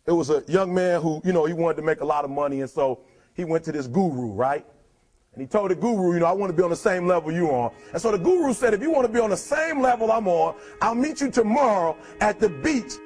it was a young man who, you know, he wanted to make a lot of money, and so he went to this guru, right? And he told the guru, you know, I want to be on the same level you are. And so the guru said, if you want to be on the same level I'm on, I'll meet you tomorrow at the beach